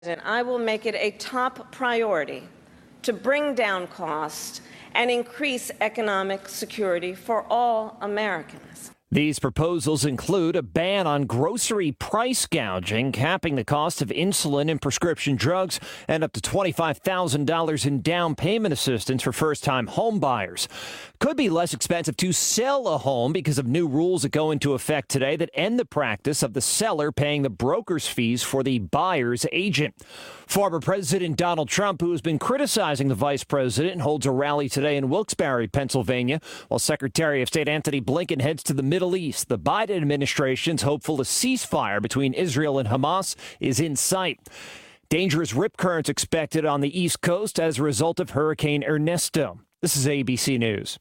And I will make it a top priority to bring down costs and increase economic security for all Americans. These proposals include a ban on grocery price gouging, capping the cost of insulin and prescription drugs, and up to $25,000 in down payment assistance for first-time home buyers. Could be less expensive to sell a home because of new rules that go into effect today that end the practice of the seller paying the broker's fees for the buyer's agent. Former President Donald Trump, who has been criticizing the vice president, holds a rally today in Wilkes-Barre, Pennsylvania, while Secretary of State Antony Blinken heads to the Middle East. The Biden administration's hopeful a ceasefire between Israel and Hamas is in sight. Dangerous rip currents expected on the East Coast as a result of Hurricane Ernesto. This is ABC News.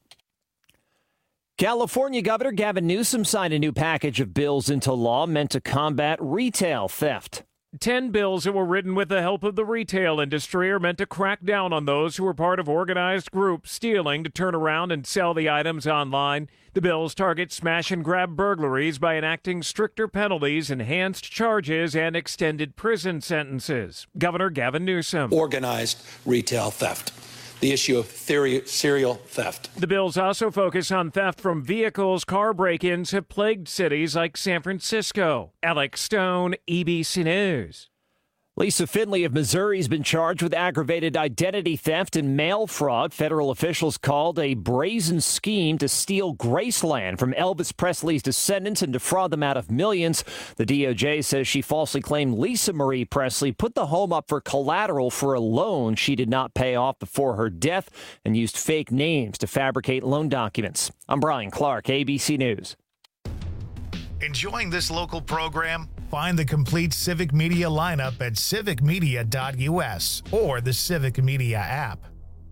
California Governor Gavin Newsom signed a new package of bills into law meant to combat retail theft. 10 bills that were written with the help of the retail industry are meant to crack down on those who are part of organized groups stealing to turn around and sell the items online. The bills target smash-and-grab burglaries by enacting stricter penalties, enhanced charges, and extended prison sentences. Governor Gavin Newsom. Organized retail theft. The issue of serial theft. The bills also focus on theft from vehicles. Car break-ins have plagued cities like San Francisco. Alex Stone, ABC News. Lisa Finley of Missouri has been charged with aggravated identity theft and mail fraud. Federal officials called a brazen scheme to steal Graceland from Elvis Presley's descendants and defraud them out of millions. The DOJ says she falsely claimed Lisa Marie Presley put the home up for collateral for a loan she did not pay off before her death and used fake names to fabricate loan documents. I'm Brian Clark, ABC News. Enjoying this local program? Find the complete Civic Media lineup at civicmedia.us or the Civic Media app.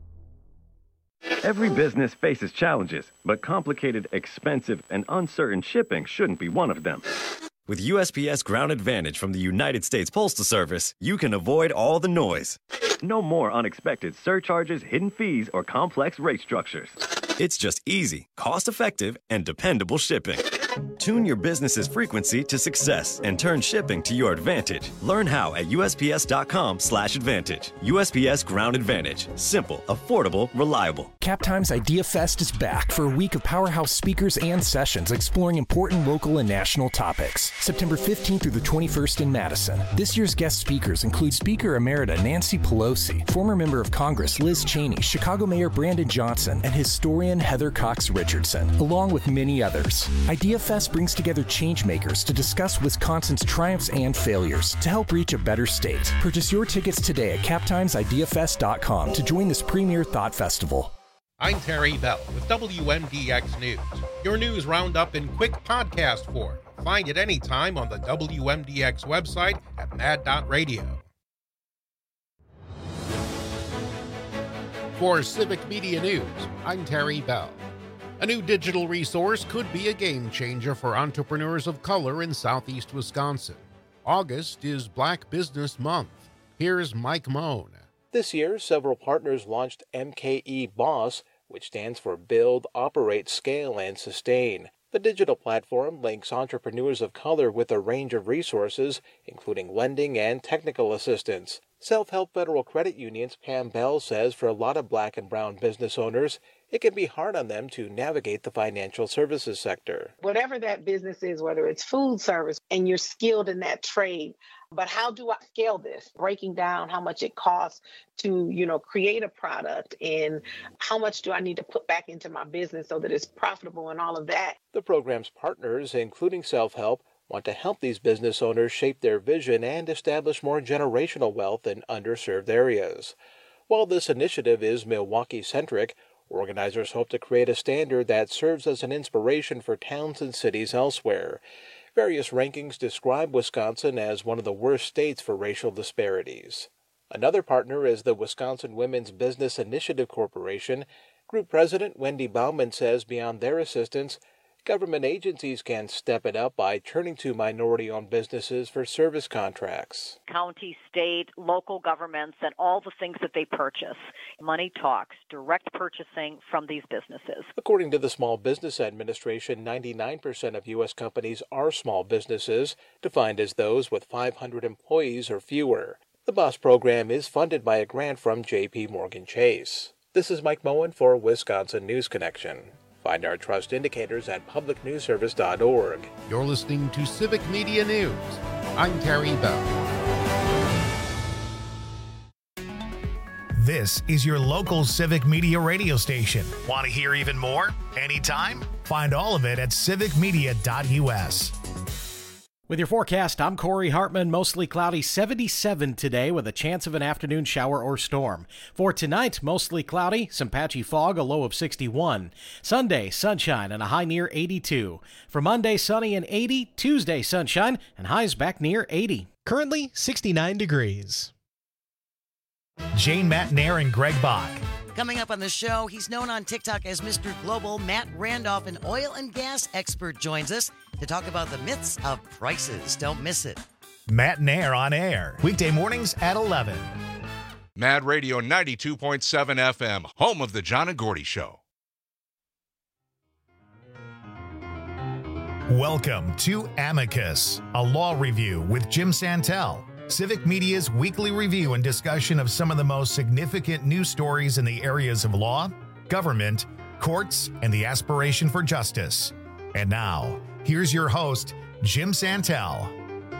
Every business faces challenges, but complicated, expensive, and uncertain shipping shouldn't be one of them. With USPS Ground Advantage from the United States Postal Service, you can avoid all the noise. No more unexpected surcharges, hidden fees, or complex rate structures. It's just easy, cost-effective, and dependable shipping. Tune your business's frequency to success and turn shipping to your advantage. Learn how at USPS.com/advantage. USPS Ground Advantage. Simple, affordable, reliable. CapTime's Idea Fest is back for a week of powerhouse speakers and sessions exploring important local and national topics. September 15th through the 21st in Madison. This year's guest speakers include Speaker Emerita Nancy Pelosi, former member of Congress Liz Cheney, Chicago Mayor Brandon Johnson, and historian Heather Cox Richardson, along with many others. Idea Fest brings together changemakers to discuss Wisconsin's triumphs and failures to help reach a better state. Purchase your tickets today at CapTimesIdeaFest.com to join this premier thought festival. I'm Terry Bell with WMDX News, your news roundup in quick podcast form. Find it anytime on the WMDX website at mad.radio. For Civic Media News, I'm Terry Bell. A new digital resource could be a game changer for entrepreneurs of color in southeast Wisconsin. August is Black Business Month. Here's Mike Moan. This year, several partners launched MKE BOSS, which stands for Build, Operate, Scale, and Sustain. The digital platform links entrepreneurs of color with a range of resources, including lending and technical assistance. Self-Help Federal Credit Union's Pam Bell says for a lot of black and brown business owners, it can be hard on them to navigate the financial services sector. Whatever that business is, whether it's food service and you're skilled in that trade, but how do I scale this? Breaking down how much it costs to, create a product and how much do I need to put back into my business so that it's profitable and all of that. The program's partners, including Self-Help, want to help these business owners shape their vision and establish more generational wealth in underserved areas. While this initiative is Milwaukee-centric, organizers hope to create a standard that serves as an inspiration for towns and cities elsewhere. Various rankings describe Wisconsin as one of the worst states for racial disparities. Another partner is the Wisconsin Women's Business Initiative Corporation. Group President Wendy Bauman says beyond their assistance, government agencies can step it up by turning to minority-owned businesses for service contracts. County, state, local governments, and all the things that they purchase. Money talks, direct purchasing from these businesses. According to the Small Business Administration, 99% of U.S. companies are small businesses, defined as those with 500 employees or fewer. The BOSS program is funded by a grant from J.P. Morgan Chase. This is Mike Moen for Wisconsin News Connection. Find our trust indicators at publicnewsservice.org. You're listening to Civic Media News. I'm Terry Bell. This is your local Civic Media radio station. Want to hear even more? Anytime? Find all of it at civicmedia.us. With your forecast, I'm Corey Hartman. Mostly cloudy, 77 today with a chance of an afternoon shower or storm. For tonight, mostly cloudy, some patchy fog, a low of 61. Sunday, sunshine and a high near 82. For Monday, sunny and 80. Tuesday, sunshine and highs back near 80. Currently, 69 degrees. Jane Matnair and Greg Bach. Coming up on the show, he's known on TikTok as Mr. Global. Matt Randolph, an oil and gas expert, joins us to talk about the myths of prices. Don't miss it. Matnair on air, weekday mornings at 11. Mad Radio 92.7 FM, home of the John and Gordy Show. Welcome to Amicus, a law review with Jim Santel. Civic Media's weekly review and discussion of some of the most significant news stories in the areas of law, government, courts, and the aspiration for justice. And now, here's your host, Jim Santel.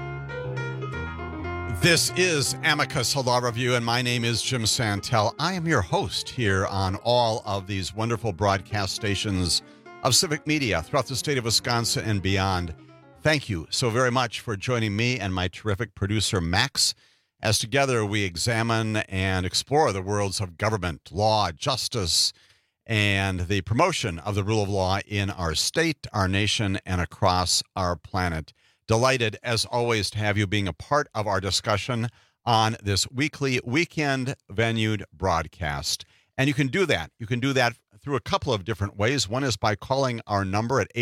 This is Amicus, a law review, and my name is Jim Santel. I am your host here on all of these wonderful broadcast stations of Civic Media throughout the state of Wisconsin and beyond. Thank you so very much for joining me and my terrific producer, Max, as together we examine and explore the worlds of government, law, justice, and the promotion of the rule of law in our state, our nation, and across our planet. Delighted, as always, to have you being a part of our discussion on this weekly, weekend-venued broadcast. And you can do that. You can do that through a couple of different ways. One is by calling our number at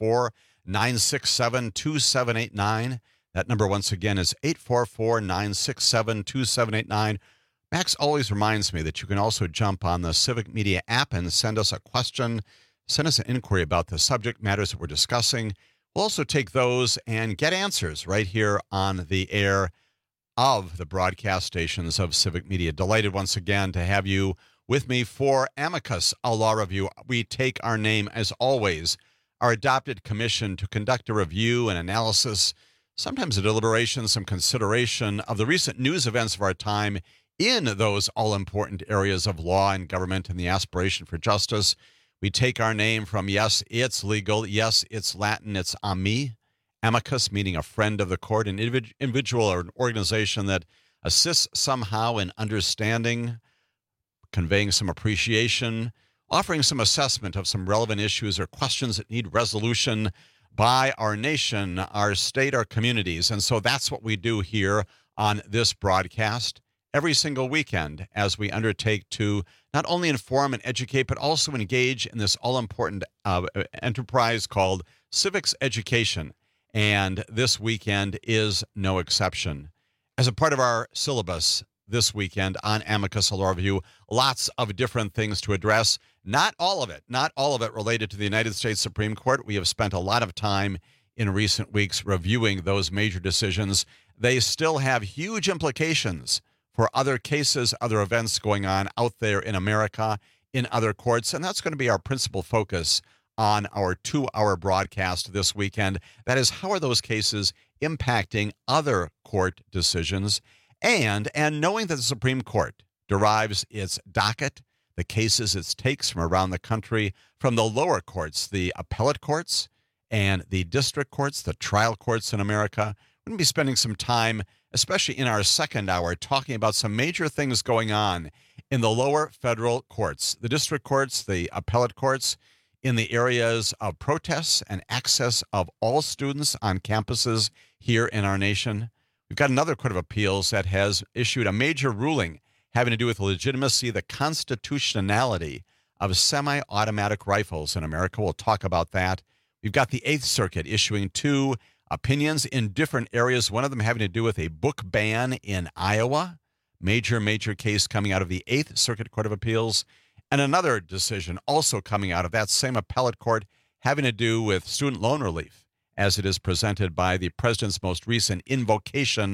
844-967-2789. That number, once again, is 844-967-2789. Max always reminds me that you can also jump on the Civic Media app and send us a question, send us an inquiry about the subject matters that we're discussing. We'll also take those and get answers right here on the air of the broadcast stations of Civic Media. Delighted once again to have you with me for Amicus, a law review. We take our name, as always, our adopted commission to conduct a review and analysis, sometimes a deliberation, some consideration of the recent news events of our time in those all-important areas of law and government and the aspiration for justice. We take our name from, yes, it's legal, yes, it's Latin, it's ami, amicus, meaning a friend of the court, an individual or an organization that assists somehow in understanding, conveying some appreciation, offering some assessment of some relevant issues or questions that need resolution by our nation, our state, our communities. And so that's what we do here on this broadcast every single weekend as we undertake to not only inform and educate, but also engage in this all-important enterprise called civics education. And this weekend is no exception. As a part of our syllabus this weekend on Amicus, a law review, lots of different things to address. Not all of it related to the United States Supreme Court. We have spent a lot of time in recent weeks reviewing those major decisions. They still have huge implications for other cases, other events going on out there in America, in other courts, and that's going to be our principal focus on our 2-hour broadcast this weekend. That is, how are those cases impacting other court decisions? And knowing that the Supreme Court derives its docket, the cases it takes from around the country, from the lower courts, the appellate courts and the district courts, the trial courts in America. We're going to be spending some time, especially in our second hour, talking about some major things going on in the lower federal courts, the district courts, the appellate courts, in the areas of protests and access of all students on campuses here in our nation. We've got another court of appeals that has issued a major ruling having to do with the legitimacy, the constitutionality of semi-automatic rifles in America. We'll talk about that. We've got the Eighth Circuit issuing 2 opinions in different areas, one of them having to do with a book ban in Iowa, major case coming out of the Eighth Circuit Court of Appeals, and another decision also coming out of that same appellate court having to do with student loan relief, as it is presented by the president's most recent invocation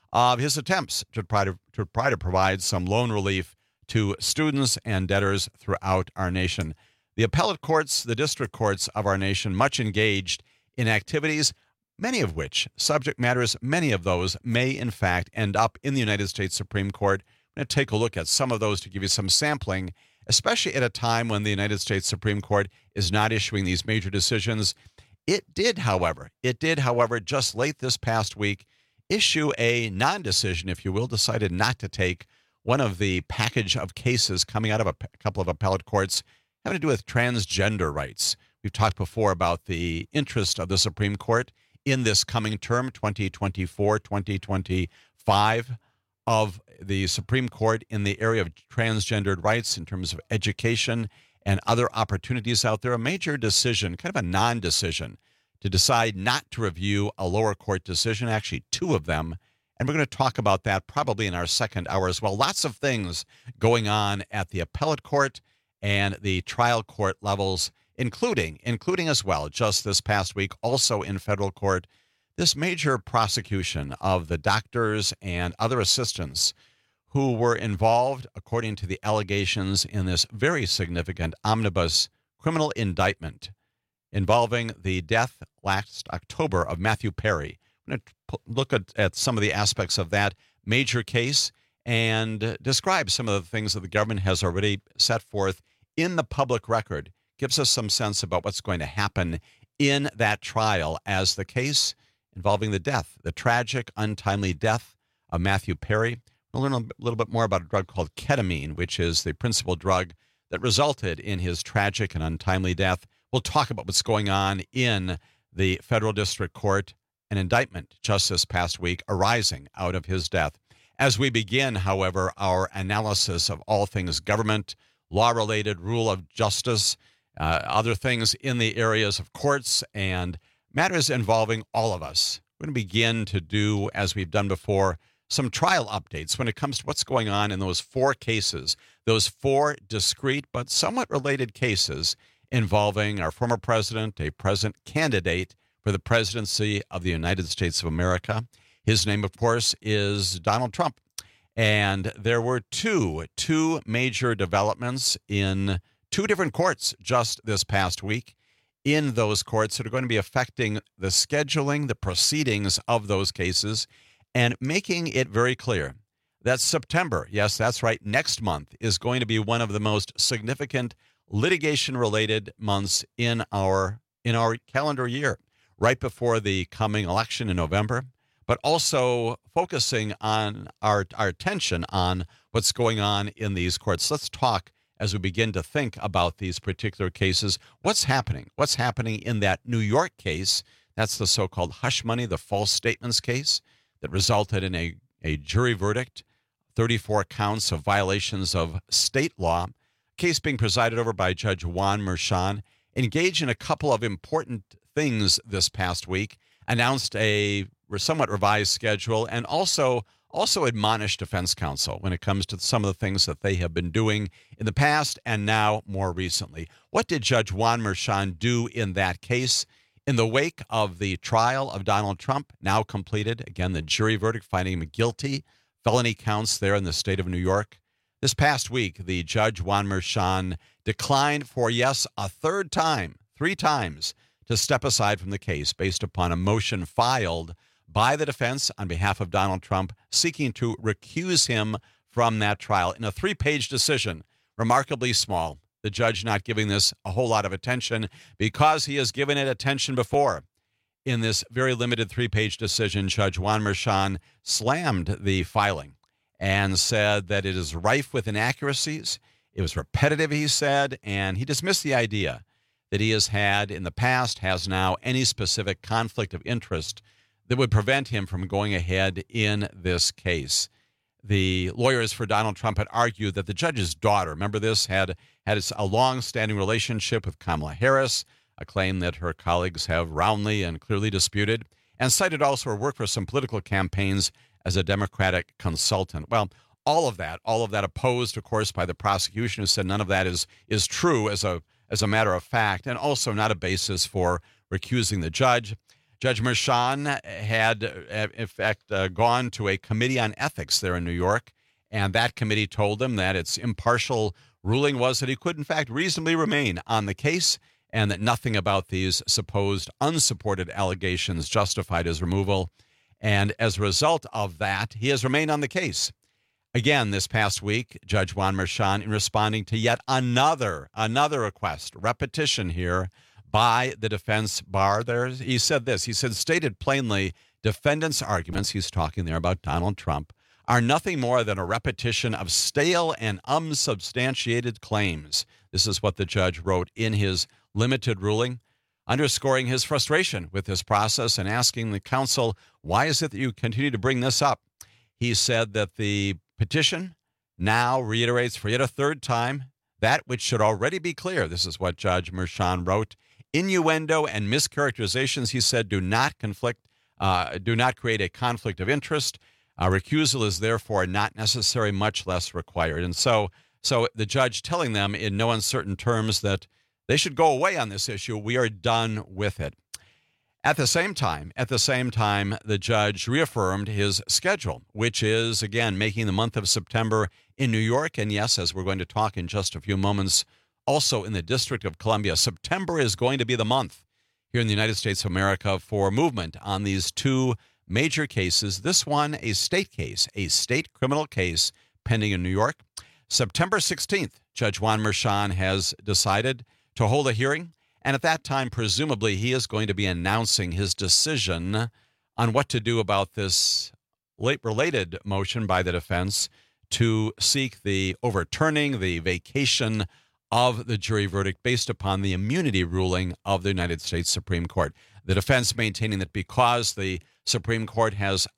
of his attempts to try to provide some loan relief to students and debtors throughout our nation. The appellate courts, the district courts of our nation, much engaged in activities, many of which, subject matters, many of those may in fact end up in the United States Supreme Court. I'm going to take a look at some of those to give you some sampling, especially at a time when the United States Supreme Court is not issuing these major decisions. It did, however, just late this past week, issue a non-decision, if you will, decided not to take one of the package of cases coming out of a couple of appellate courts having to do with transgender rights. We've talked before about the interest of the Supreme Court in this coming term, 2024-2025, of the Supreme Court in the area of transgendered rights in terms of education and other opportunities out there. A major decision, kind of a non-decision, to decide not to review a lower court decision, actually two of them. And we're going to talk about that probably in our second hour as well. Lots of things going on at the appellate court and the trial court levels, including as well, just this past week, also in federal court, this major prosecution of the doctors and other assistants who were involved, according to the allegations, in this very significant omnibus criminal indictment involving the death last October of Matthew Perry. I'm going to look at some of the aspects of that major case and describe some of the things that the government has already set forth in the public record. Gives us some sense about what's going to happen in that trial as the case involving the tragic, untimely death of Matthew Perry. We'll learn a little bit more about a drug called ketamine, which is the principal drug that resulted in his tragic and untimely death. We'll talk about what's going on in the federal district court, an indictment just this past week arising out of his death. As we begin, however, our analysis of all things government, law-related, rule of justice, other things in the areas of courts and matters involving all of us. We're going to begin to do, as we've done before, some trial updates when it comes to what's going on in those four cases, those four discrete but somewhat related cases involving our former president, a present candidate for the presidency of the United States of America. His name, of course, is Donald Trump. And there were two major developments in two different courts just this past week in those courts that are going to be affecting the scheduling, the proceedings of those cases, and making it very clear that September, yes, that's right, next month is going to be one of the most significant litigation-related months in our calendar year, right before the coming election in November, but also focusing on our attention on what's going on in these courts. Let's talk as we begin to think about these particular cases. What's happening? What's happening in that New York case? That's the so-called hush money, the false statements case that resulted in a jury verdict, 34 counts of violations of state law, case being presided over by Judge Juan Merchan, engaged in a couple of important things this past week, announced a somewhat revised schedule, and also admonished defense counsel when it comes to some of the things that they have been doing in the past and now more recently. What did Judge Juan Merchan do in that case? In the wake of the trial of Donald Trump, now completed, again, the jury verdict finding him guilty, felony counts there in the state of New York. This past week, the Judge Juan Merchan declined for, yes, a third time, 3 times, to step aside from the case based upon a motion filed by the defense on behalf of Donald Trump seeking to recuse him from that trial in a 3-page decision, remarkably small. The judge not giving this a whole lot of attention because he has given it attention before. In this very limited 3-page decision, Judge Juan Merchan slammed the filing and said that it is rife with inaccuracies. It was repetitive, he said, and he dismissed the idea that he has had in the past, has now, any specific conflict of interest that would prevent him from going ahead in this case. The lawyers for Donald Trump had argued that the judge's daughter, remember this, had a long-standing relationship with Kamala Harris, a claim that her colleagues have roundly and clearly disputed, and cited also her work for some political campaigns as a Democratic consultant. Well, all of that opposed, of course, by the prosecution, who said none of that is true as a matter of fact, and also not a basis for recusing the judge. Judge Merchan had, in fact, gone to a committee on ethics there in New York, and that committee told him that its impartial ruling was that he could, in fact, reasonably remain on the case and that nothing about these supposed unsupported allegations justified his removal. And as a result of that, he has remained on the case. Again, this past week, Judge Juan Merchan, in responding to yet another request, repetition here, by the defense bar there, he said this. He said, stated plainly, defendants' arguments, he's talking there about Donald Trump, are nothing more than a repetition of stale and unsubstantiated claims. This is what the judge wrote in his limited ruling, underscoring his frustration with this process and asking the counsel, why is it that you continue to bring this up? He said that the petition now reiterates for yet a third time that which should already be clear. This is what Judge Merchan wrote. Innuendo and mischaracterizations, he said, do not create a conflict of interest. Recusal is therefore not necessary, much less required. And so the judge telling them in no uncertain terms that they should go away on this issue. We are done with it. At the same time, the judge reaffirmed his schedule, which is, again, making the month of September in New York. And yes, as we're going to talk in just a few moments, also in the District of Columbia, September is going to be the month here in the United States of America for movement on these two major cases. This one, a state case, a state criminal case pending in New York. September 16th, Judge Juan Merchan has decided to hold a hearing. And at that time, presumably, he is going to be announcing his decision on what to do about this related motion by the defense to seek the overturning, the vacation of the jury verdict based upon the immunity ruling of the United States Supreme Court. The defense maintaining that because the Supreme Court has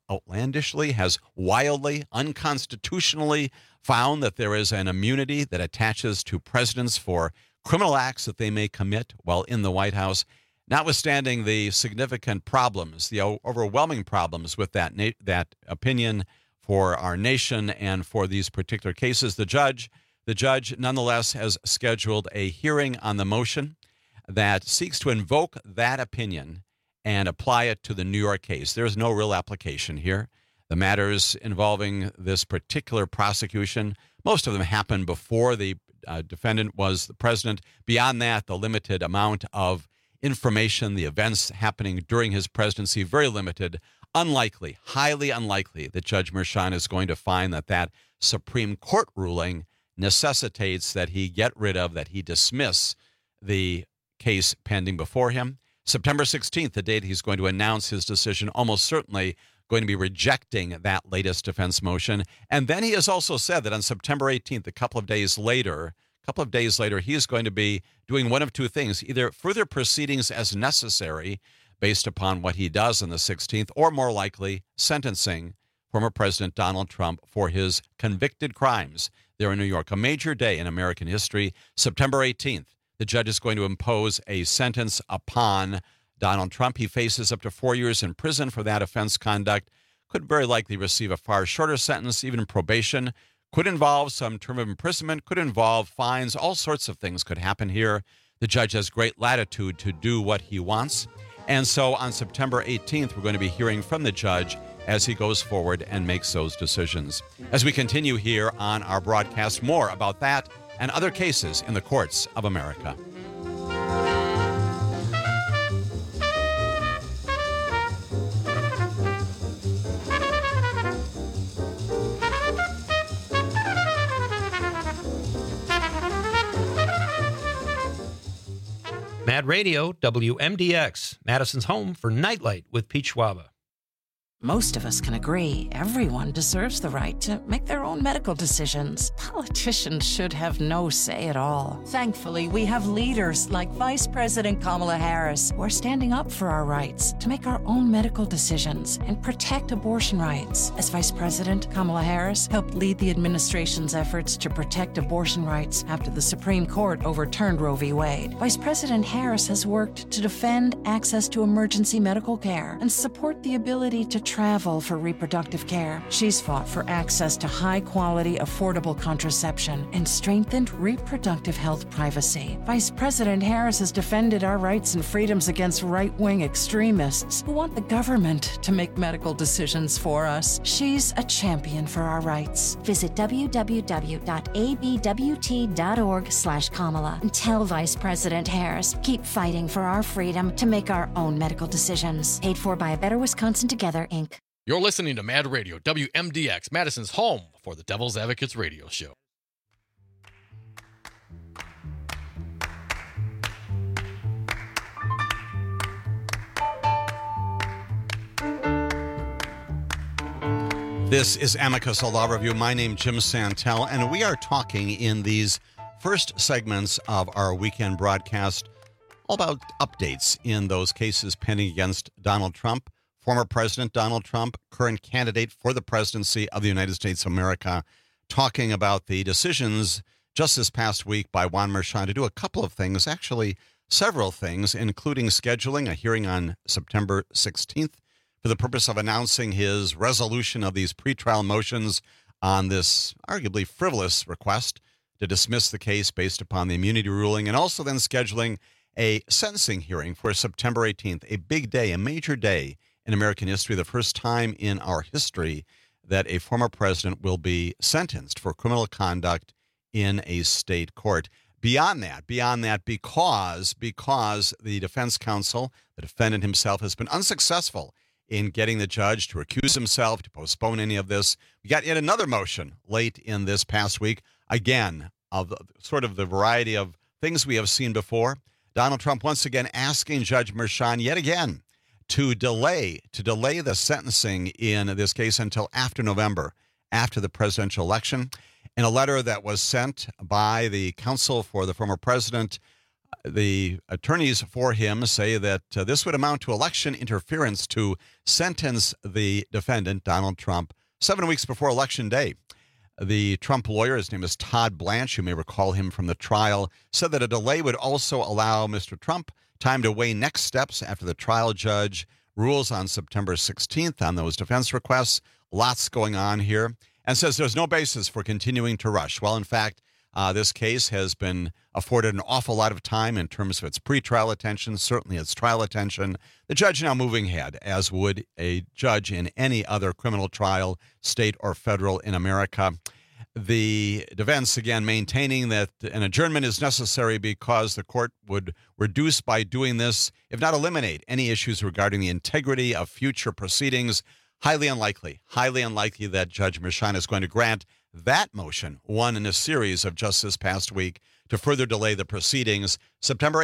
wildly, unconstitutionally found that there is an immunity that attaches to presidents for criminal acts that they may commit while in the White House, notwithstanding the significant problems, the overwhelming problems with that opinion for our nation and for these particular cases, the judge nonetheless has scheduled a hearing on the motion that seeks to invoke that opinion and apply it to the New York case. There is no real application here. The matters involving this particular prosecution, most of them happened before the defendant was the president. Beyond that, the limited amount of information, the events happening during his presidency, very limited. Unlikely, highly unlikely that Judge Merchan is going to find that Supreme Court ruling necessitates that he dismiss the case pending before him. September 16th, the date he's going to announce his decision, almost certainly going to be rejecting that latest defense motion. And then he has also said that on September 18th, a couple of days later, he is going to be doing one of two things, either further proceedings as necessary based upon what he does on the 16th, or more likely sentencing former President Donald Trump for his convicted crimes there in New York. A major day in American history. September 18th, the judge is going to impose a sentence upon Donald Trump. He faces up to 4 years in prison for that offense conduct, could very likely receive a far shorter sentence, even probation, could involve some term of imprisonment, could involve fines, all sorts of things could happen here. The judge has great latitude to do what he wants. And so on September 18th, we're going to be hearing from the judge as he goes forward and makes those decisions. As we continue here on our broadcast, more about that and other cases in the courts of America. Mad Radio, WMDX, Madison's home for Nightlight with Pete Schwaba. Most of us can agree everyone deserves the right to make their own medical decisions. Politicians should have no say at all. Thankfully, we have leaders like Vice President Kamala Harris who are standing up for our rights to make our own medical decisions and protect abortion rights. As Vice President, Kamala Harris helped lead the administration's efforts to protect abortion rights after the Supreme Court overturned Roe v. Wade. Vice President Harris has worked to defend access to emergency medical care and support the ability to travel for reproductive care. She's fought for access to high-quality, affordable contraception and strengthened reproductive health privacy. Vice President Harris has defended our rights and freedoms against right-wing extremists who want the government to make medical decisions for us. She's a champion for our rights. Visit www.abwt.org/Kamala and tell Vice President Harris, keep fighting for our freedom to make our own medical decisions. Paid for by A Better Wisconsin Together, Inc. You're listening to Mad Radio, WMDX, Madison's home for the Devil's Advocates radio show. This is Amicus, a law review. My name is Jim Santel, and we are talking in these first segments of our weekend broadcast all about updates in those cases pending against Donald Trump, former President Donald Trump, current candidate for the presidency of the United States of America, talking about the decisions just this past week by Juan Merchan to do a couple of things, actually several things, including scheduling a hearing on September 16th for the purpose of announcing his resolution of these pretrial motions on this arguably frivolous request to dismiss the case based upon the immunity ruling, and also then scheduling a sentencing hearing for September 18th, a big day, a major day in American history, the first time in our history that a former president will be sentenced for criminal conduct in a state court. Beyond that, because the defense counsel, the defendant himself, has been unsuccessful in getting the judge to recuse himself, to postpone any of this. We got yet another motion late in this past week, again, of sort of the variety of things we have seen before. Donald Trump once again asking Judge Merchan yet again to delay the sentencing in this case until after November, after the presidential election. In a letter that was sent by the counsel for the former president, the attorneys for him say that this would amount to election interference to sentence the defendant, Donald Trump, 7 weeks before Election Day. The Trump lawyer, his name is Todd Blanche, you may recall him from the trial, said that a delay would also allow Mr. Trump time to weigh next steps after the trial judge rules on September 16th on those defense requests. Lots going on here, and says there's no basis for continuing to rush. Well, in fact, this case has been afforded an awful lot of time in terms of its pretrial attention, certainly its trial attention. The judge now moving ahead, as would a judge in any other criminal trial, state or federal in America. The defense, again, maintaining that an adjournment is necessary because the court would reduce by doing this, if not eliminate, any issues regarding the integrity of future proceedings. Highly unlikely that Judge Merchan is going to grant that motion, one in a series of just this past week, to further delay the proceedings. September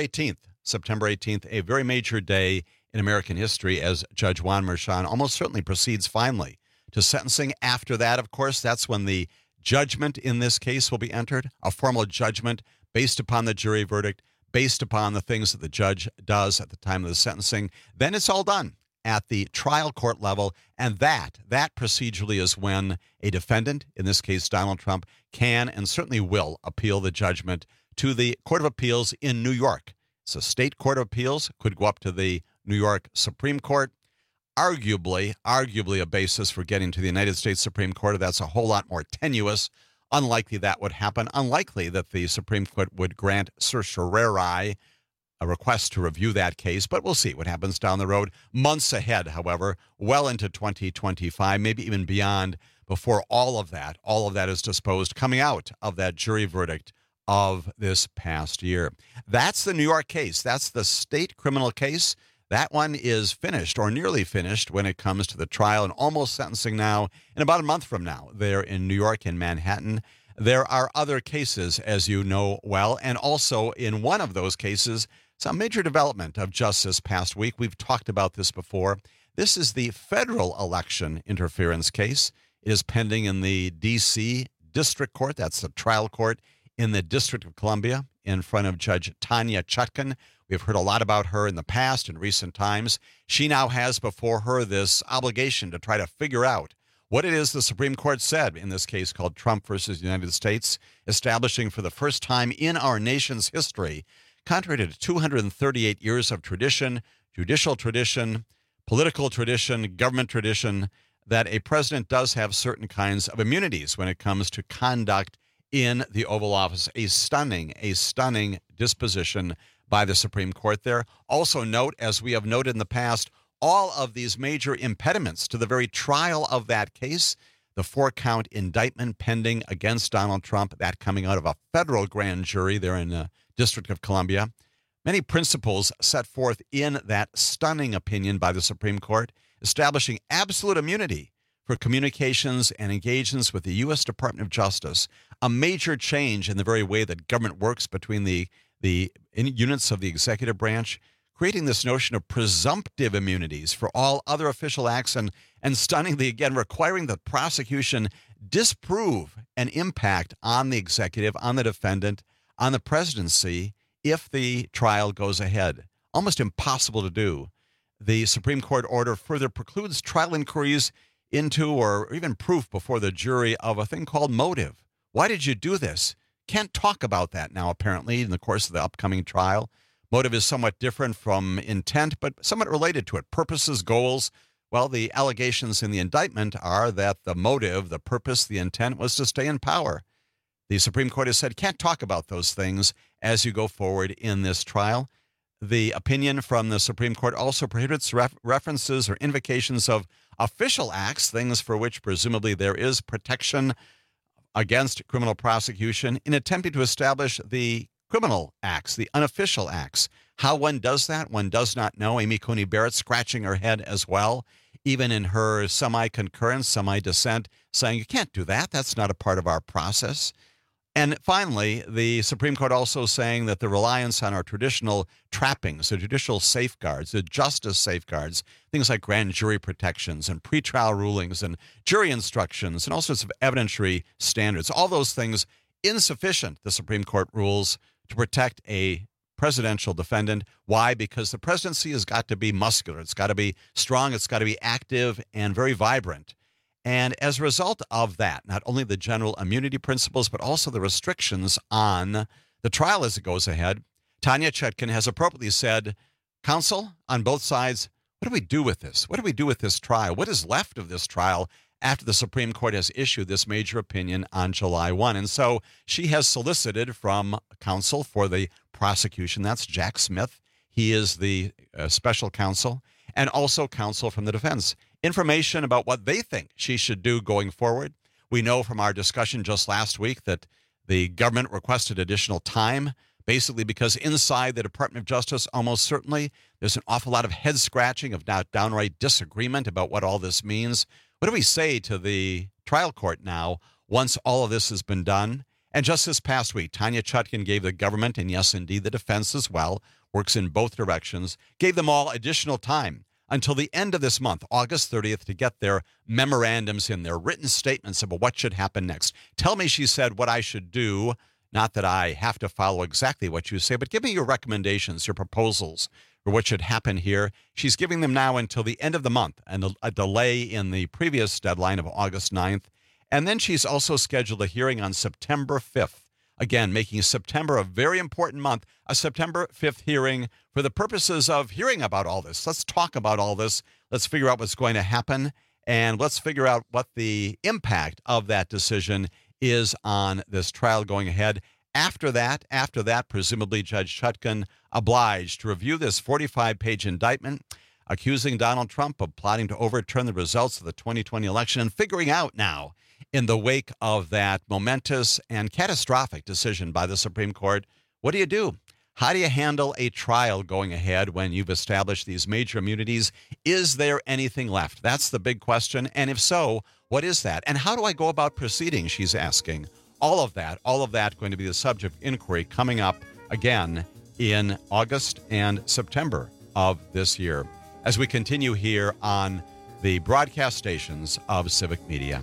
18th, a very major day in American history as Judge Juan Merchan almost certainly proceeds finally to sentencing. After that, of course, that's when the judgment in this case will be entered, a formal judgment based upon the jury verdict, based upon the things that the judge does at the time of the sentencing. Then it's all done at the trial court level, and that procedurally is when a defendant, in this case Donald Trump, can and certainly will appeal the judgment to the Court of Appeals in New York. It's a state court of appeals, could go up to the New York Supreme Court. Arguably a basis for getting to the United States Supreme Court. That's a whole lot more tenuous. Unlikely that would happen. Unlikely that the Supreme Court would grant certiorari a request to review that case, but we'll see what happens down the road. Months ahead, however, well into 2025, maybe even beyond, before all of that is disposed, coming out of that jury verdict of this past year. That's the New York case. That's the state criminal case. That one is finished or nearly finished when it comes to the trial and almost sentencing now in about a month from now there in New York, in Manhattan. There are other cases, as you know well, and also in one of those cases, some major development of just this past week. We've talked about this before. This is the federal election interference case. It is pending in the D.C. District Court. That's the trial court in the District of Columbia in front of Judge Tanya Chutkan. We've heard a lot about her in the past, in recent times. She now has before her this obligation to try to figure out what it is the Supreme Court said in this case called Trump versus United States, establishing for the first time in our nation's history, contrary to 238 years of tradition, judicial tradition, political tradition, government tradition, that a president does have certain kinds of immunities when it comes to conduct in the Oval Office. A stunning disposition by the Supreme Court there. Also note, as we have noted in the past, all of these major impediments to the very trial of that case, the 4-count indictment pending against Donald Trump, that coming out of a federal grand jury there in the District of Columbia. Many principles set forth in that stunning opinion by the Supreme Court, establishing absolute immunity for communications and engagements with the U.S. Department of Justice, a major change in the very way that government works between the units of the executive branch, creating this notion of presumptive immunities for all other official acts, and stunningly, again, requiring the prosecution disprove an impact on the executive, on the defendant, on the presidency if the trial goes ahead. Almost impossible to do. The Supreme Court order further precludes trial inquiries into or even proof before the jury of a thing called motive. Why did you do this? Can't talk about that now, apparently, in the course of the upcoming trial. Motive is somewhat different from intent, but somewhat related to it. Purposes, goals. Well, the allegations in the indictment are that the motive, the purpose, the intent was to stay in power. The Supreme Court has said can't talk about those things as you go forward in this trial. The opinion from the Supreme Court also prohibits references or invocations of official acts, things for which presumably there is protection against criminal prosecution, in attempting to establish the criminal acts, the unofficial acts. How one does that, one does not know. Amy Coney Barrett scratching her head as well, even in her semi-concurrence, semi-dissent, saying you can't do that. That's not a part of our process. And finally, the Supreme Court also saying that the reliance on our traditional trappings, the judicial safeguards, the justice safeguards, things like grand jury protections and pretrial rulings and jury instructions and all sorts of evidentiary standards, all those things insufficient, the Supreme Court rules, to protect a presidential defendant. Why? Because the presidency has got to be muscular. It's got to be strong. It's got to be active and very vibrant. And as a result of that, not only the general immunity principles, but also the restrictions on the trial as it goes ahead, Tanya Chutkan has appropriately said, counsel on both sides, what do we do with this? What do we do with this trial? What is left of this trial after the Supreme Court has issued this major opinion on July 1? And so she has solicited from counsel for the prosecution, that's Jack Smith. He is the special counsel, and also counsel from the defense, information about what they think she should do going forward. We know from our discussion just last week that the government requested additional time, basically because inside the Department of Justice, almost certainly, there's an awful lot of head scratching, of not downright disagreement about what all this means. What do we say to the trial court now once all of this has been done? And just this past week, Tanya Chutkan gave the government, and yes, indeed, the defense as well, works in both directions, gave them all additional time until the end of this month, August 30th, to get their memorandums in, their written statements about what should happen next. Tell me, she said, what I should do. Not that I have to follow exactly what you say, but give me your recommendations, your proposals for what should happen here. She's giving them now until the end of the month, and a delay in the previous deadline of August 9th. And then she's also scheduled a hearing on September 5th. Again, making September a very important month, a September 5th hearing for the purposes of hearing about all this. Let's talk about all this. Let's figure out what's going to happen, and let's figure out what the impact of that decision is on this trial going ahead. After that, presumably Judge Chutkan obliged to review this 45-page indictment accusing Donald Trump of plotting to overturn the results of the 2020 election, and figuring out now, in the wake of that momentous and catastrophic decision by the Supreme Court, what do you do? How do you handle a trial going ahead when you've established these major immunities? Is there anything left? That's the big question. And if so, what is that? And how do I go about proceeding, she's asking. All of that going to be the subject of inquiry coming up again in August and September of this year, as we continue here on the broadcast stations of Civic Media.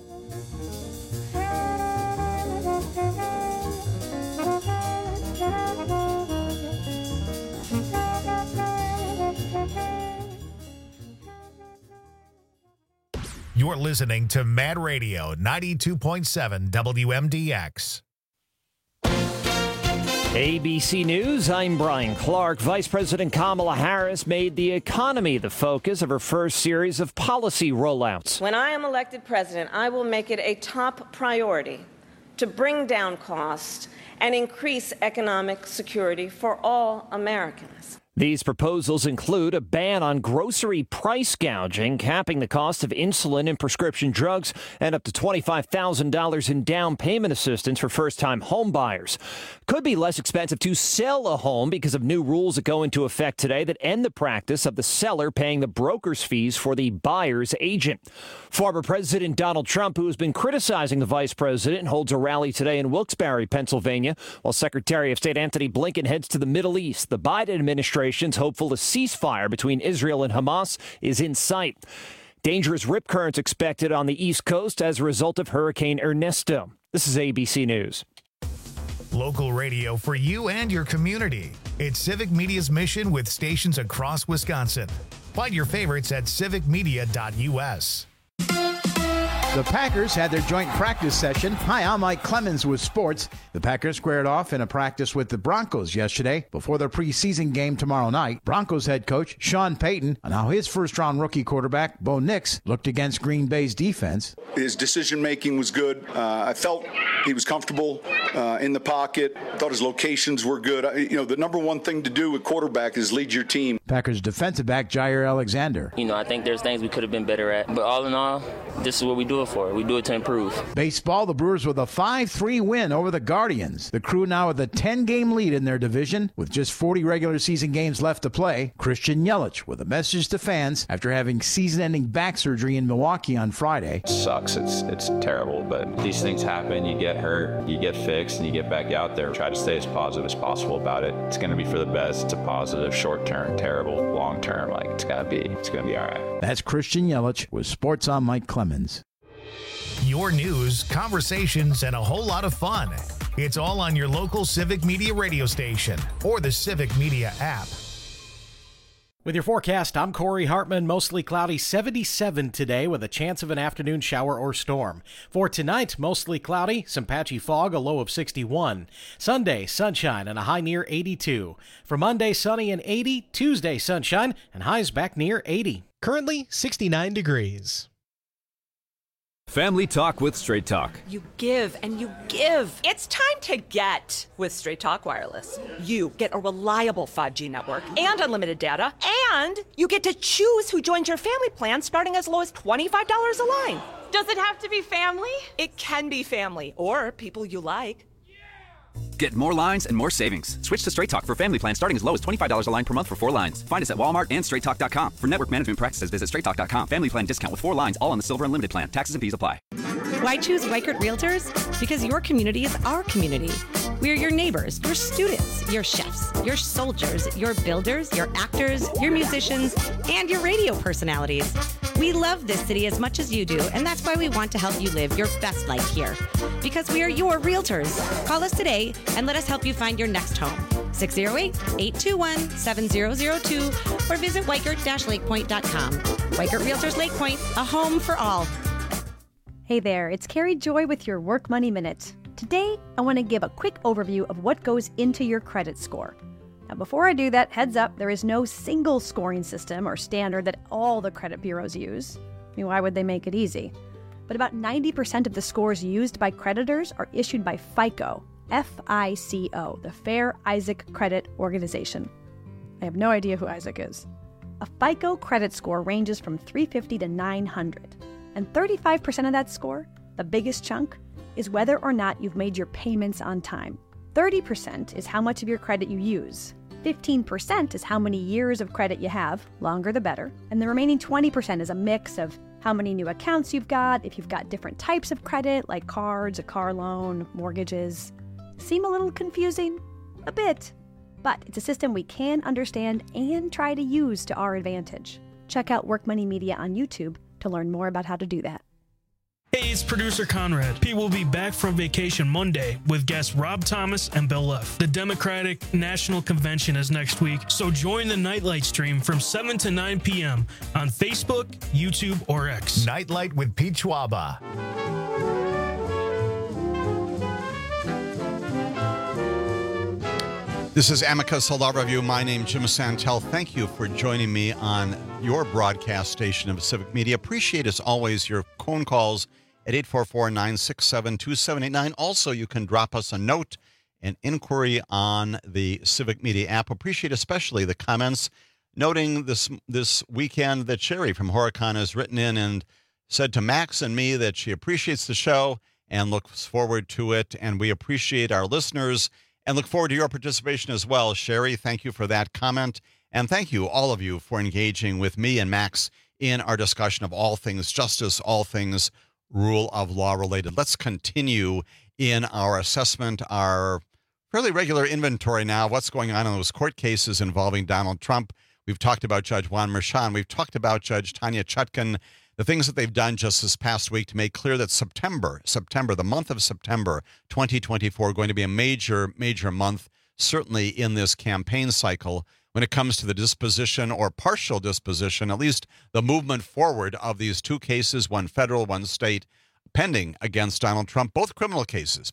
You're listening to Mad Radio 92.7 WMDX. ABC News, I'm Brian Clark. Vice President Kamala Harris made the economy the focus of her first series of policy rollouts. When I am elected president, I will make it a top priority to bring down costs and increase economic security for all Americans. These proposals include a ban on grocery price gouging, capping the cost of insulin and prescription drugs, and up to $25,000 in down payment assistance for first-time home buyers. Could be less expensive to sell a home because of new rules that go into effect today that end the practice of the seller paying the broker's fees for the buyer's agent. Former President Donald Trump, who has been criticizing the vice president, holds a rally today in Wilkes-Barre, Pennsylvania, while Secretary of State Antony Blinken heads to the Middle East. The Biden administration hopeful a ceasefire between Israel and Hamas is in sight. Dangerous rip currents expected on the East Coast as a result of Hurricane Ernesto. This is ABC News. Local radio for you and your community. It's Civic Media's mission with stations across Wisconsin. Find your favorites at civicmedia.us. The Packers had their joint practice session. Hi, I'm Mike Clemens with sports. The Packers squared off in a practice with the Broncos yesterday before their preseason game tomorrow night. Broncos head coach Sean Payton and how his first-round rookie quarterback Bo Nix looked against Green Bay's defense. His decision-making was good. I felt he was comfortable in the pocket. Thought his locations were good. The number one thing to do with quarterback is lead your team. Packers defensive back Jair Alexander. I think there's things we could have been better at. But all in all, this is what we do it for. We do it to improve. Baseball, the Brewers with a 5-3 win over the Guardians. The Crew now with a 10-game lead in their division with just 40 regular season games left to play. Christian Yelich with a message to fans after having season-ending back surgery in Milwaukee on Friday. It sucks. It's terrible, but these things happen. You get hurt, you get fixed, and you get back out there. Try to stay as positive as possible about it. It's going to be for the best. It's a positive, short-term, terrible, long-term. It's going to be all right. That's Christian Yelich with Sports on Mike Clemens. Your news, conversations, and a whole lot of fun. It's all on your local Civic Media radio station or the Civic Media app. With your forecast, I'm Corey Hartman. Mostly cloudy, 77 today with a chance of an afternoon shower or storm. For tonight, mostly cloudy, some patchy fog, a low of 61. Sunday, sunshine and a high near 82. For Monday, sunny and 80. Tuesday, sunshine and highs back near 80. Currently 69 degrees. Family Talk with Straight Talk. You give and you give. It's time to get with Straight Talk Wireless. You get a reliable 5G network and unlimited data, and you get to choose who joins your family plan starting as low as $25 a line. Does it have to be family? It can be family or people you like. Get more lines and more savings. Switch to Straight Talk for family plan starting as low as $25 a line per month for 4 lines. Find us at Walmart and straighttalk.com. For network management practices, visit straighttalk.com. Family plan discount with 4 lines, all on the Silver Unlimited plan. Taxes and fees apply. Why choose Weichert Realtors? Because your community is our community. We're your neighbors, your students, your chefs, your soldiers, your builders, your actors, your musicians, and your radio personalities. We love this city as much as you do, and that's why we want to help you live your best life here. Because we are your realtors. Call us today and let us help you find your next home. 608-821-7002 or visit Weichert-lakepoint.com. Weichert Realtors Lake Point, a home for all. Hey there, it's Carrie Joy with your Work Money Minute. Today, I want to give a quick overview of what goes into your credit score. Now, before I do that, heads up, there is no single scoring system or standard that all the credit bureaus use. I mean, why would they make it easy? But about 90% of the scores used by creditors are issued by FICO, F-I-C-O, the Fair Isaac Credit Organization. I have no idea who Isaac is. A FICO credit score ranges from 350 to 900. And 35% of that score, the biggest chunk, is whether or not you've made your payments on time. 30% is how much of your credit you use. 15% is how many years of credit you have, longer the better. And the remaining 20% is a mix of how many new accounts you've got, if you've got different types of credit, like cards, a car loan, mortgages. Seem a little confusing? A bit. But it's a system we can understand and try to use to our advantage. Check out Work Money Media on YouTube to learn more about how to do that. Hey, it's producer Conrad. Pete will be back from vacation Monday with guests Rob Thomas and Bill Leff. The Democratic National Convention is next week, so join the Nightlight stream from 7 to 9 p.m. on Facebook, YouTube, or X. Nightlight with Pete Schwaba. This is Amicus, a Law Review. My name is Jim Santel. Thank you for joining me on your broadcast station of Civic Media. Appreciate, as always, your phone calls at 844-967-2789. Also, you can drop us a note, an inquiry on the Civic Media app. Appreciate especially the comments noting this weekend that Sherry from Horicon has written in and said to Max and me that she appreciates the show and looks forward to it. And we appreciate our listeners and look forward to your participation as well. Sherry, thank you for that comment. And thank you, all of you, for engaging with me and Max in our discussion of all things justice, all things rule of law related. Let's continue in our assessment, our fairly regular inventory now, what's going on in those court cases involving Donald Trump. We've talked about Judge Juan Merchan. We've talked about Judge Tanya Chutkan, the things that they've done just this past week to make clear that September, the month of September 2024, going to be a major, major month, certainly in this campaign cycle when it comes to the disposition or partial disposition, at least the movement forward of these two cases, one federal, one state, pending against Donald Trump, both criminal cases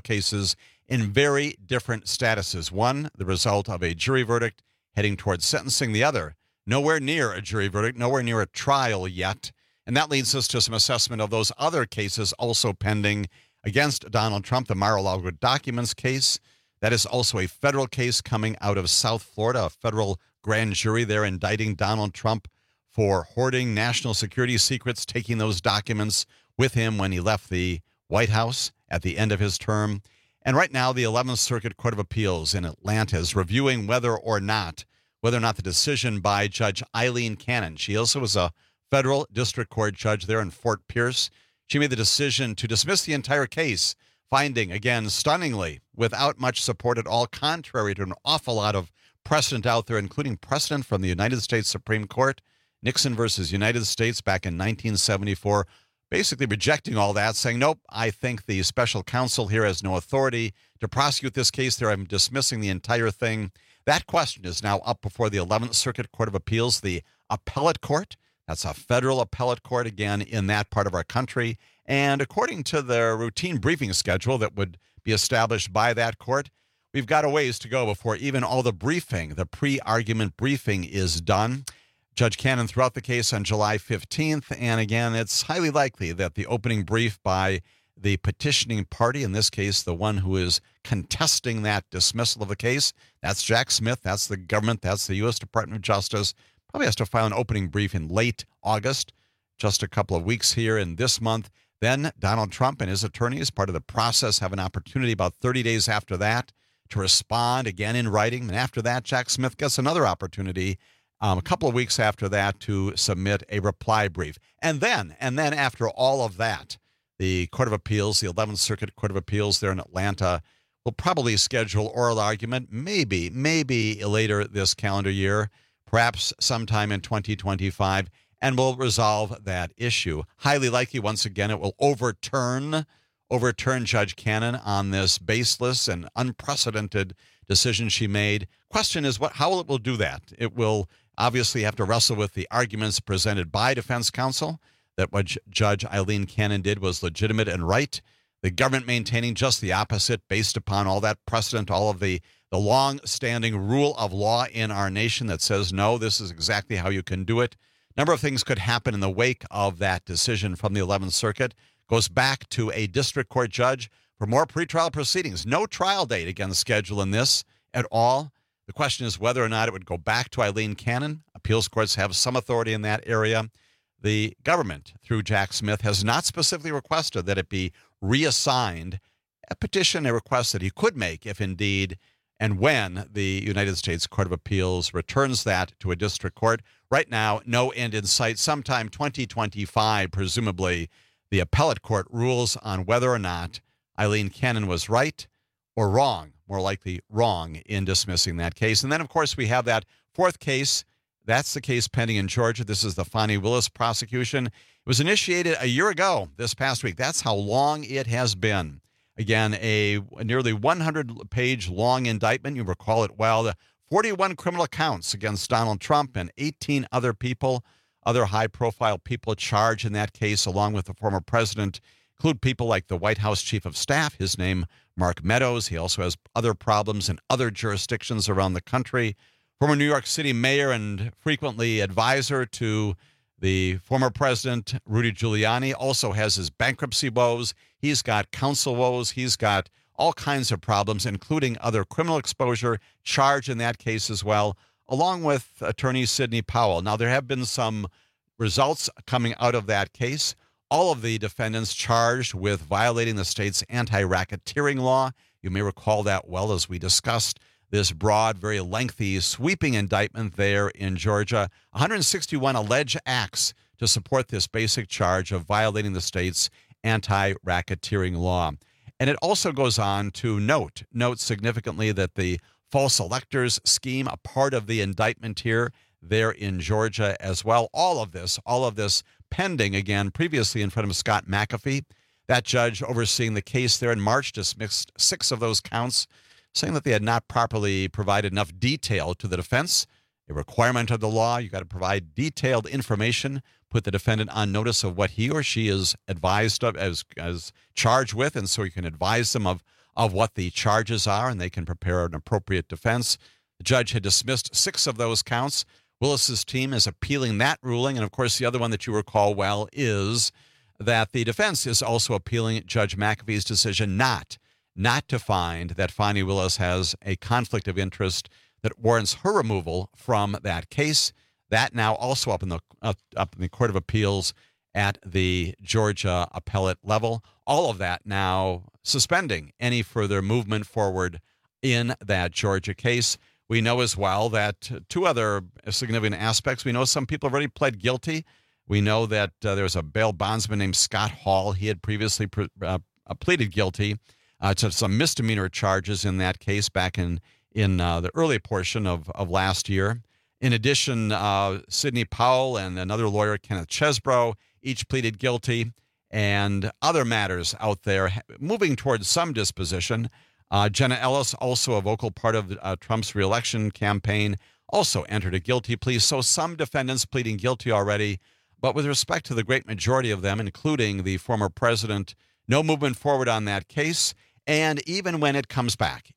in very different statuses. One, the result of a jury verdict heading towards sentencing. The other, nowhere near a jury verdict, nowhere near a trial yet. And that leads us to some assessment of those other cases also pending against Donald Trump, the Mar-a-Lago documents case. That is also a federal case coming out of South Florida, a federal grand jury there indicting Donald Trump for hoarding national security secrets, taking those documents with him when he left the White House at the end of his term. And right now, the 11th Circuit Court of Appeals in Atlanta is reviewing whether or not the decision by Judge Eileen Cannon, she also was a federal district court judge there in Fort Pierce, she made the decision to dismiss the entire case, finding, again, stunningly, without much support at all, contrary to an awful lot of precedent out there, including precedent from the United States Supreme Court, Nixon versus United States back in 1974, basically rejecting all that, saying, nope, I think the special counsel here has no authority to prosecute this case there. I'm dismissing the entire thing. That question is now up before the 11th Circuit Court of Appeals, the appellate court. That's a federal appellate court, again, in that part of our country. And according to the routine briefing schedule that would be established by that court, we've got a ways to go before even all the briefing, the pre-argument briefing, is done. Judge Cannon threw out the case on July 15th. And again, it's highly likely that the opening brief by the petitioning party, in this case, the one who is contesting that dismissal of the case, that's Jack Smith, that's the government, that's the U.S. Department of Justice, probably has to file an opening brief in late August, just a couple of weeks here in this month. Then Donald Trump and his attorneys, part of the process, have an opportunity about 30 days after that to respond again in writing. And after that, Jack Smith gets another opportunity a couple of weeks after that to submit a reply brief. And then after all of that, the Court of Appeals, the 11th Circuit Court of Appeals there in Atlanta, will probably schedule oral argument maybe later this calendar year, perhaps sometime in 2025, and will resolve that issue. Highly likely, once again, it will overturn Judge Cannon on this baseless and unprecedented decision she made. Question is how it will do that. It will obviously have to wrestle with the arguments presented by defense counsel that what Judge Eileen Cannon did was legitimate and right. The government maintaining just the opposite based upon all that precedent, all of the long-standing rule of law in our nation that says, no, this is exactly how you can do it. A number of things could happen in the wake of that decision from the 11th Circuit. Goes back to a district court judge for more pretrial proceedings. No trial date, again, scheduled in this at all. The question is whether or not it would go back to Eileen Cannon. Appeals courts have some authority in that area. The government, through Jack Smith, has not specifically requested that it be reassigned. A petition, a request that he could make if indeed and when the United States Court of Appeals returns that to a district court. Right now, no end in sight. Sometime 2025, presumably, the appellate court rules on whether or not Eileen Cannon was right or wrong, more likely wrong, in dismissing that case. And then, of course, we have that fourth case. That's the case pending in Georgia. This is the Fani Willis prosecution. It was initiated a year ago this past week. That's how long it has been. Again, a nearly 100-page long indictment. You recall it well. The 41 criminal counts against Donald Trump and 18 other people, other high-profile people charged in that case, along with the former president, include people like the White House Chief of Staff, his name Mark Meadows. He also has other problems in other jurisdictions around the country. Former New York City mayor and frequently advisor to the former president, Rudy Giuliani, also has his bankruptcy woes. He's got counsel woes. He's got all kinds of problems, including other criminal exposure charged in that case as well, along with attorney Sidney Powell. Now, there have been some results coming out of that case. All of the defendants charged with violating the state's anti-racketeering law. You may recall that well as we discussed this broad, very lengthy, sweeping indictment there in Georgia. 161 alleged acts to support this basic charge of violating the state's anti-racketeering law. And it also goes on to note significantly that the false electors scheme, a part of the indictment here, there in Georgia as well. All of this pending, again, previously in front of Scott McAfee. That judge overseeing the case there in March dismissed 6 of those counts, saying that they had not properly provided enough detail to the defense. A requirement of the law, you got to provide detailed information, put the defendant on notice of what he or she is advised of, as charged with, and so you can advise them of what the charges are, and they can prepare an appropriate defense. The judge had dismissed 6 of those counts. Willis's team is appealing that ruling, and of course the other one that you recall well is that the defense is also appealing Judge McAfee's decision not to find that Fani Willis has a conflict of interest that warrants her removal from that case. That now also up in the Court of Appeals at the Georgia appellate level. All of that now suspending any further movement forward in that Georgia case. We know as well that 2 other significant aspects. We know some people have already pled guilty. We know that there's a bail bondsman named Scott Hall. He had previously pleaded guilty to some misdemeanor charges in that case back in the early portion of last year. In addition, Sidney Powell and another lawyer, Kenneth Chesbrough, each pleaded guilty, and other matters out there moving towards some disposition. Jenna Ellis, also a vocal part of Trump's reelection campaign, also entered a guilty plea. So some defendants pleading guilty already. But with respect to the great majority of them, including the former president, no movement forward on that case. And even when it comes back,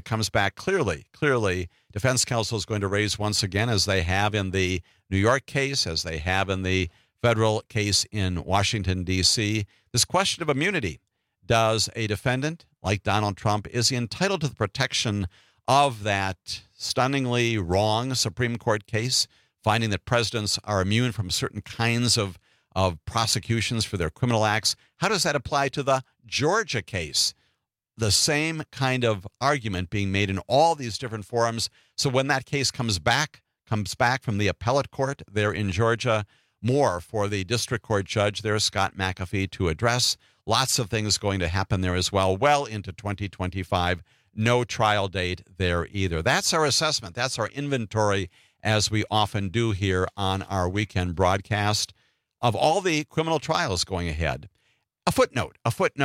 clearly, defense counsel is going to raise once again, as they have in the New York case, as they have in the federal case in Washington, D.C., this question of immunity. Does a defendant like Donald Trump, is he entitled to the protection of that stunningly wrong Supreme Court case, finding that presidents are immune from certain kinds of prosecutions for their criminal acts? How does that apply to the Georgia case? The same kind of argument being made in all these different forums. So when that case comes back from the appellate court there in Georgia, more for the district court judge there, Scott McAfee, to address. Lots of things going to happen there as well into 2025. No trial date there either. That's our assessment. That's our inventory, as we often do here on our weekend broadcast, of all the criminal trials going ahead. A footnote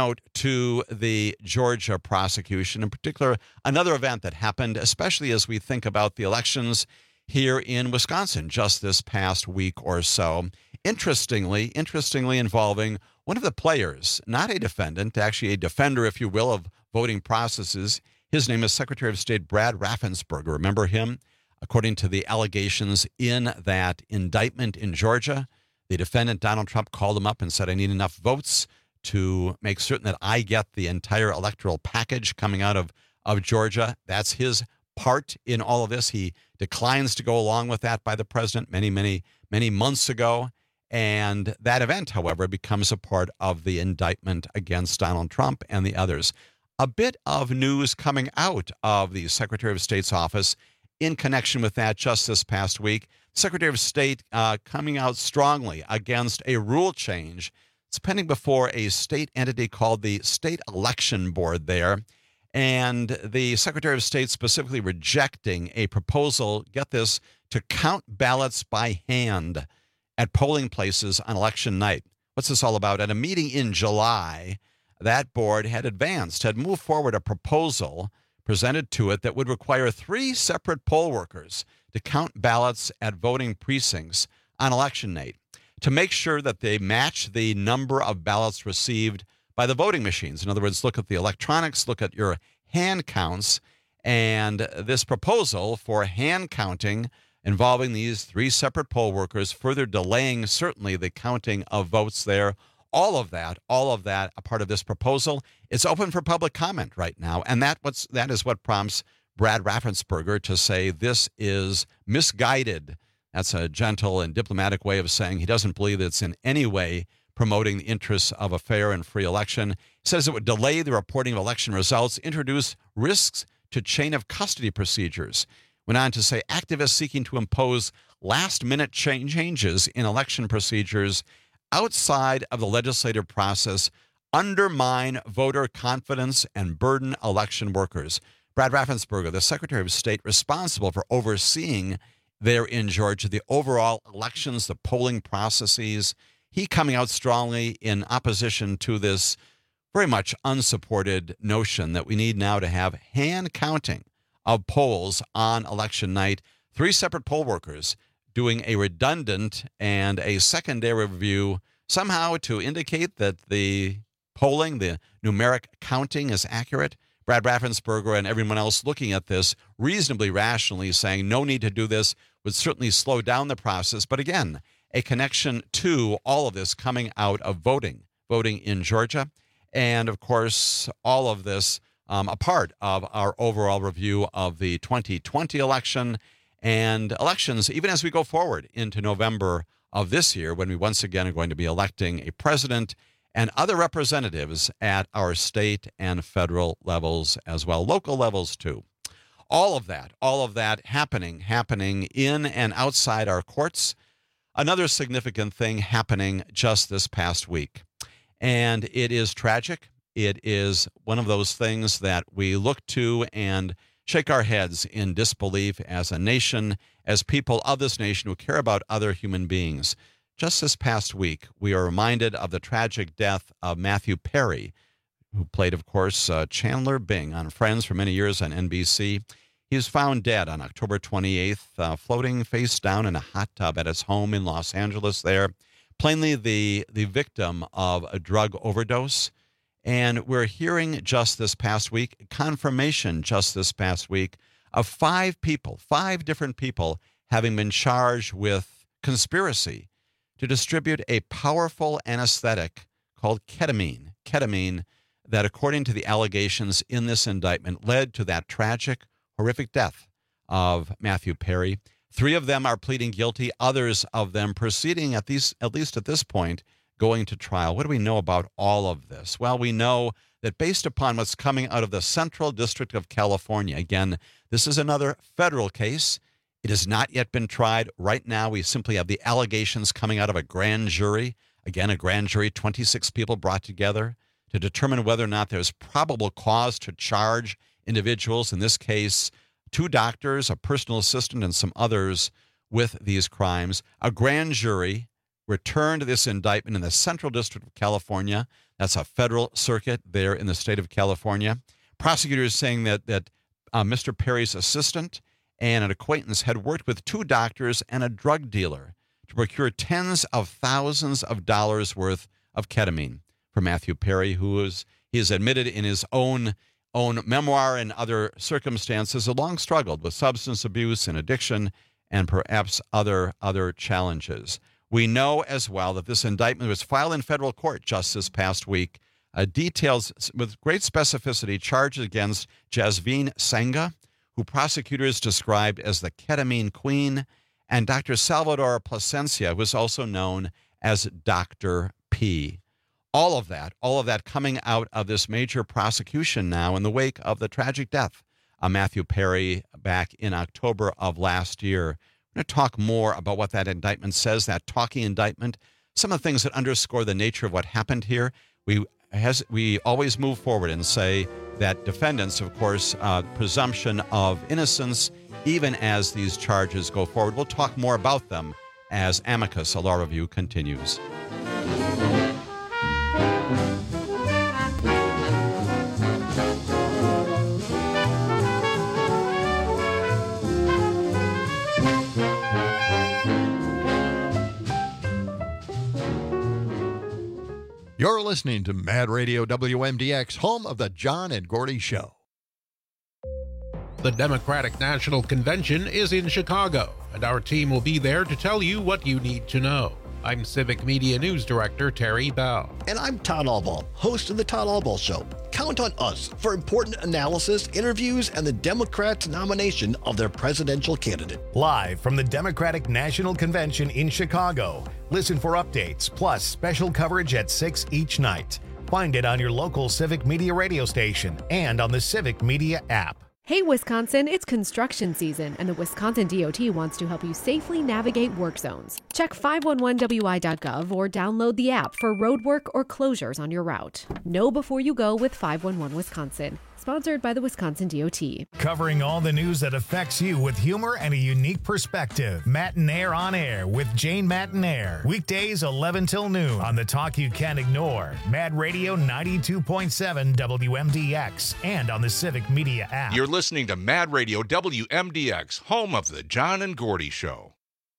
to the Georgia prosecution, in particular, another event that happened, especially as we think about the elections here in Wisconsin just this past week or so. Interestingly involving one of the players, not a defendant, actually a defender, if you will, of voting processes. His name is Secretary of State Brad Raffensperger. Remember him? According to the allegations in that indictment in Georgia, the defendant, Donald Trump, called him up and said, I need enough votes to make certain that I get the entire electoral package coming out of Georgia. That's his part in all of this. He declines to go along with that by the president many months ago. And that event, however, becomes a part of the indictment against Donald Trump and the others. A bit of news coming out of the Secretary of State's office in connection with that just this past week. Secretary of State coming out strongly against a rule change. It's pending before a state entity called the State Election Board there. And the Secretary of State specifically rejecting a proposal, get this, to count ballots by hand at polling places on election night. What's this all about? At a meeting in July, that board had moved forward a proposal presented to it that would require 3 separate poll workers to count ballots at voting precincts on election night to make sure that they match the number of ballots received by the voting machines. In other words, look at the electronics, look at your hand counts. And this proposal for hand counting involving these 3 separate poll workers, further delaying certainly the counting of votes there, all of that, a part of this proposal, it's open for public comment right now. And that is what prompts Brad Raffensperger to say this is misguided. That's a gentle and diplomatic way of saying he doesn't believe it's in any way promoting the interests of a fair and free election. He says it would delay the reporting of election results, introduce risks to chain of custody procedures. Went on to say activists seeking to impose last-minute changes in election procedures outside of the legislative process undermine voter confidence and burden election workers. Brad Raffensperger, the Secretary of State responsible for overseeing there in Georgia the overall elections, the polling processes, he coming out strongly in opposition to this very much unsupported notion that we need now to have hand counting of polls on election night. 3 separate poll workers doing a redundant and a secondary review somehow to indicate that the polling, the numeric counting is accurate. Brad Raffensperger and everyone else looking at this reasonably rationally saying no need to do this would certainly slow down the process. But again, a connection to all of this coming out of voting in Georgia. And of course, all of this a part of our overall review of the 2020 election and elections, even as we go forward into November of this year, when we once again are going to be electing a president and other representatives at our state and federal levels as well, local levels too. All of that happening in and outside our courts. Another significant thing happening just this past week. And it is tragic. It is one of those things that we look to and shake our heads in disbelief as a nation, as people of this nation who care about other human beings. Just this past week, we are reminded of the tragic death of Matthew Perry, who played, of course, Chandler Bing on Friends for many years on NBC. He was found dead on October 28th, floating face down in a hot tub at his home in Los Angeles there, plainly the victim of a drug overdose. And we're hearing just this past week, confirmation just this past week, of 5 different people having been charged with conspiracy to distribute a powerful anesthetic called ketamine that, according to the allegations in this indictment, led to that tragic, horrific death of Matthew Perry. 3 of them are pleading guilty, others of them proceeding, at least at this point, going to trial. What do we know about all of this? Well, we know that based upon what's coming out of the Central District of California, again, this is another federal case. It has not yet been tried. Right now, we simply have the allegations coming out of a grand jury. Again, a grand jury, 26 people brought together to determine whether or not there's probable cause to charge individuals, in this case, 2 doctors, a personal assistant, and some others with these crimes. A grand jury returned this indictment in the Central District of California. That's a federal circuit there in the state of California. Prosecutors saying that Mr. Perry's assistant and an acquaintance had worked with 2 doctors and a drug dealer to procure tens of thousands of dollars worth of ketamine for Matthew Perry, he has admitted in his own memoir and other circumstances, has long struggled with substance abuse and addiction and perhaps other challenges. We know as well that this indictment was filed in federal court just this past week. Details with great specificity charges against Jasveen Sangha, who prosecutors described as the ketamine queen, and Dr. Salvador Plasencia, who is also known as Dr. P. All of that coming out of this major prosecution now in the wake of the tragic death of Matthew Perry back in October of last year. We're going to talk more about what that indictment says, that talking indictment, some of the things that underscore the nature of what happened here. We always move forward and say that defendants, of course, presumption of innocence, even as these charges go forward. We'll talk more about them as Amicus, a law review, continues. You're listening to Mad Radio WMDX, home of the John and Gordy Show. The Democratic National Convention is in Chicago, and our team will be there to tell you what you need to know. I'm Civic Media News Director Terry Bell. And I'm Todd Albaugh, host of The Todd Albaugh Show. Count on us for important analysis, interviews, and the Democrats' nomination of their presidential candidate. Live from the Democratic National Convention in Chicago. Listen for updates, plus special coverage at 6 each night. Find it on your local Civic Media radio station and on the Civic Media app. Hey, Wisconsin, it's construction season, and the Wisconsin DOT wants to help you safely navigate work zones. Check 511wi.gov or download the app for roadwork or closures on your route. Know before you go with 511 Wisconsin. Sponsored by the Wisconsin DOT. Covering all the news that affects you with humor and a unique perspective. Matinaire on Air with Jane Matinaire. Weekdays 11 till noon on the talk you can't ignore. Mad Radio 92.7 WMDX and on the Civic Media app. You're listening to Mad Radio WMDX, home of the John and Gordy Show.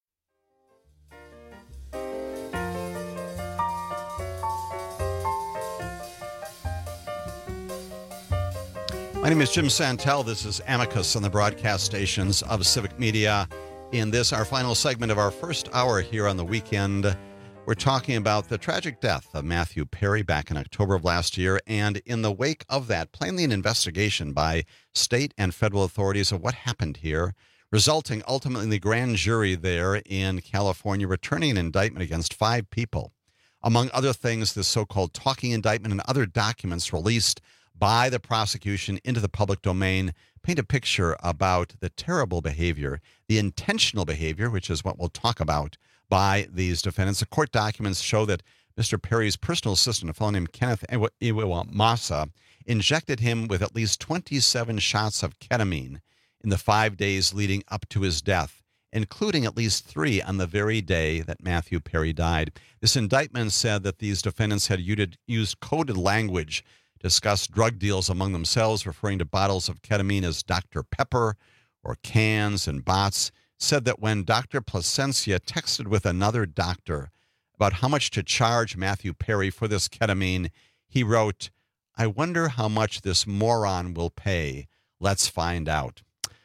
My name is Jim Santel. This is Amicus on the broadcast stations of Civic Media. In this, our final segment of our first hour here on the weekend, we're talking about the tragic death of Matthew Perry back in October of last year, and in the wake of that, plainly an investigation by state and federal authorities of what happened here, resulting ultimately in the grand jury there in California returning an indictment against 5 people. Among other things, this so-called talking indictment and other documents released by the prosecution into the public domain paint a picture about the terrible behavior, the intentional behavior, which is what we'll talk about, by these defendants. The court documents show that Mr. Perry's personal assistant, a fellow named Kenneth Iwamasa, injected him with at least 27 shots of ketamine in the 5 days leading up to his death, including at least 3 on the very day that Matthew Perry died. This indictment said that these defendants had used coded language, discussed drug deals among themselves, referring to bottles of ketamine as Dr. Pepper or cans and bots, said that when Dr. Placencia texted with another doctor about how much to charge Matthew Perry for this ketamine, he wrote, "I wonder how much this moron will pay. Let's find out."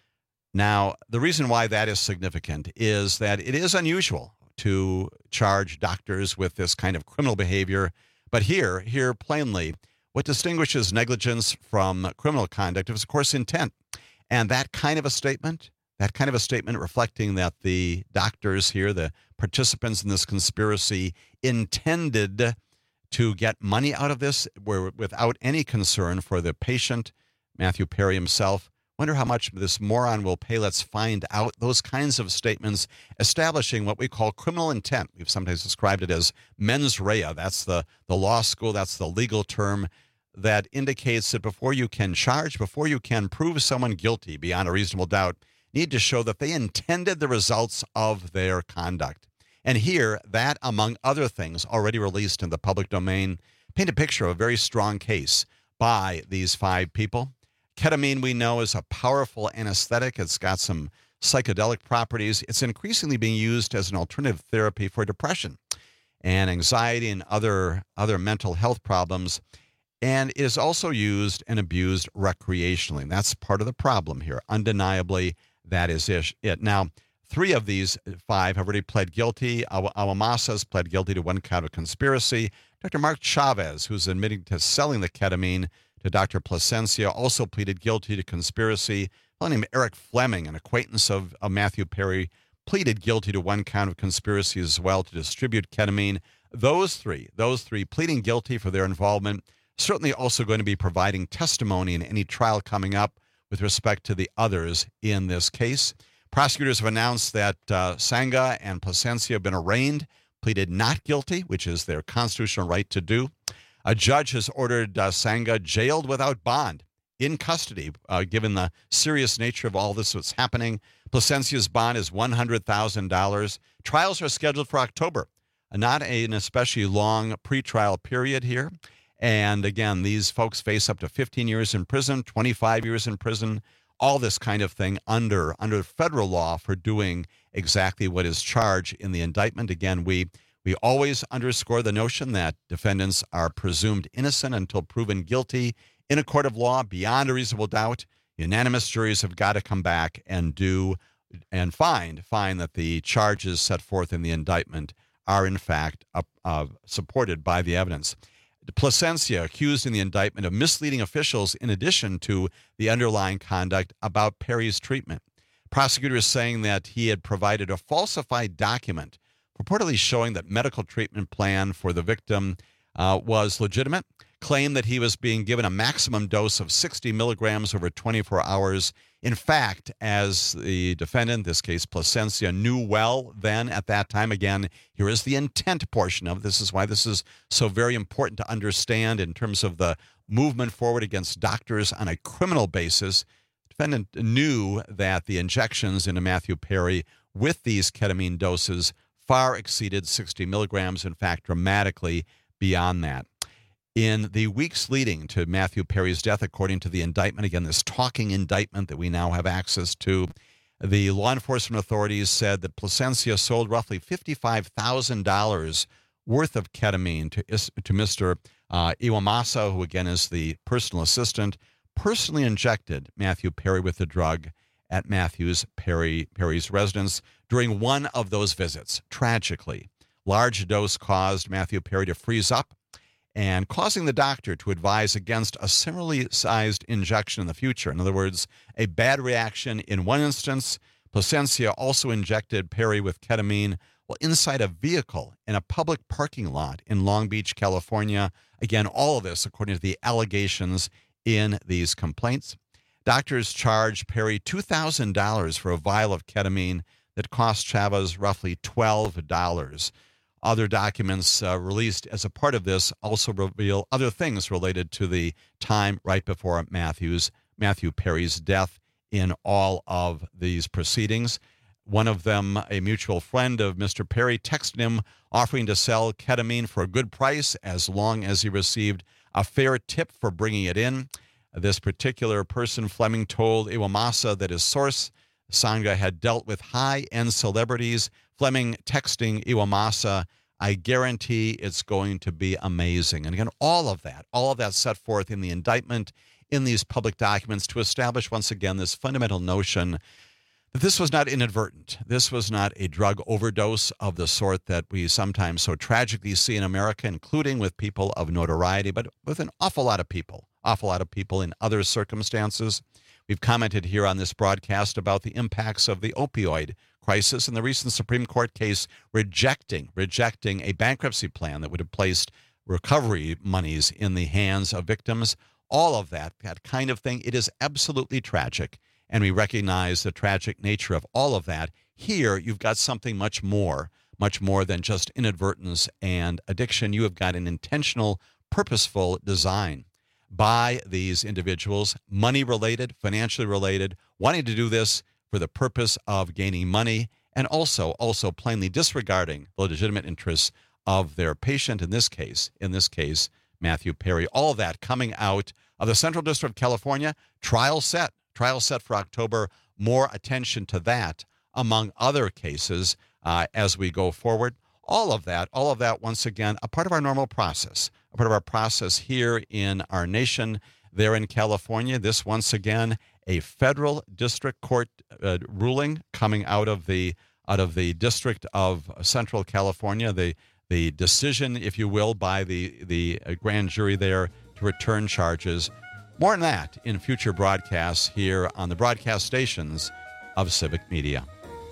Now, the reason why that is significant is that it is unusual to charge doctors with this kind of criminal behavior, but here plainly, what distinguishes negligence from criminal conduct is, of course, intent. And that kind of a statement reflecting that the doctors here, the participants in this conspiracy, intended to get money out of this without any concern for the patient, Matthew Perry himself. Wonder how much this moron will pay. Let's find out. Those kinds of statements establishing what we call criminal intent. We've sometimes described it as mens rea. That's the law school. That's the legal term that indicates that before you can charge, before you can prove someone guilty beyond a reasonable doubt, you need to show that they intended the results of their conduct. And here, that, among other things already released in the public domain, paint a picture of a very strong case by these 5 people. Ketamine, we know, is a powerful anesthetic. It's got some psychedelic properties. It's increasingly being used as an alternative therapy for depression and anxiety and other mental health problems. And it is also used and abused recreationally. And that's part of the problem here. Undeniably, that is it. Now, 3 of these 5 have already pled guilty. Awamasa has pled guilty to 1 count of conspiracy. Dr. Mark Chavez, who's admitting to selling the ketamine to Dr. Placencia, also pleaded guilty to conspiracy. A fellow named Eric Fleming, an acquaintance of Matthew Perry, pleaded guilty to 1 count of conspiracy as well to distribute ketamine. Those three pleading guilty for their involvement, certainly also going to be providing testimony in any trial coming up with respect to the others in this case. Prosecutors have announced that Sangha and Placencia have been arraigned, pleaded not guilty, which is their constitutional right to do. A judge has ordered Sangha jailed without bond in custody, given the serious nature of all this that's happening. Placencia's bond is $100,000. Trials are scheduled for October. Not an especially long pretrial period here. And again, these folks face up to 15 years in prison, 25 years in prison, all this kind of thing under federal law for doing exactly what is charged in the indictment. Again, we We always underscore the notion that defendants are presumed innocent until proven guilty in a court of law beyond a reasonable doubt. Unanimous juries have got to come back and find that the charges set forth in the indictment are in fact supported by the evidence. Plasencia accused in the indictment of misleading officials in addition to the underlying conduct about Perry's treatment. Prosecutors saying that he had provided a falsified document purportedly showing that medical treatment plan for the victim was legitimate, claimed that he was being given a maximum dose of 60 milligrams over 24 hours. In fact, as the defendant, in this case Plasencia, knew well then at that time, again, here is the intent portion of this is why this is so very important to understand in terms of the movement forward against doctors on a criminal basis. Defendant knew that the injections into Matthew Perry with these ketamine doses far exceeded 60 milligrams, in fact, dramatically beyond that. In the weeks leading to Matthew Perry's death, according to the indictment, again, this talking indictment that we now have access to, the law enforcement authorities said that Plasencia sold roughly $55,000 worth of ketamine to Mr. Iwamasa, who again is the personal assistant, personally injected Matthew Perry with the drug at Perry's residence during one of those visits. Tragically, large dose caused Matthew Perry to freeze up and causing the doctor to advise against a similarly sized injection in the future. In other words, a bad reaction in one instance. Plasencia also injected Perry with ketamine while inside a vehicle in a public parking lot in Long Beach, California. Again, all of this according to the allegations in these complaints. Doctors charged Perry $2,000 for a vial of ketamine that cost Chavez roughly $12. Other documents released as a part of this also reveal other things related to the time right before Matthew Perry's death in all of these proceedings. One of them, a mutual friend of Mr. Perry, texted him offering to sell ketamine for a good price as long as he received a fair tip for bringing it in. This particular person, Fleming, told Iwamasa that his source, Sangha, had dealt with high-end celebrities. Fleming texting Iwamasa, "I guarantee it's going to be amazing." And again, all of that set forth in the indictment, in these public documents to establish once again this fundamental notion that this was not inadvertent. This was not a drug overdose of the sort that we sometimes so tragically see in America, including with people of notoriety, but with an awful lot of people in other circumstances. We've commented here on this broadcast about the impacts of the opioid crisis and the recent Supreme Court case rejecting a bankruptcy plan that would have placed recovery monies in the hands of victims. All of that kind of thing, it is absolutely tragic. And we recognize the tragic nature of all of that. Here, you've got something much more than just inadvertence and addiction. You have got an intentional, purposeful design by these individuals, money-related, financially related, wanting to do this for the purpose of gaining money, and also plainly disregarding the legitimate interests of their patient, in this case, Matthew Perry. All of that coming out of the Central District of California, trial set for October. More attention to that, among other cases, as we go forward. All of that, once again, a part of our normal process, a part of our process here in our nation, there in California. This, once again, a federal district court ruling coming out of the District of Central California, the decision, if you will, by the grand jury there to return charges. More on that in future broadcasts here on the broadcast stations of Civic Media.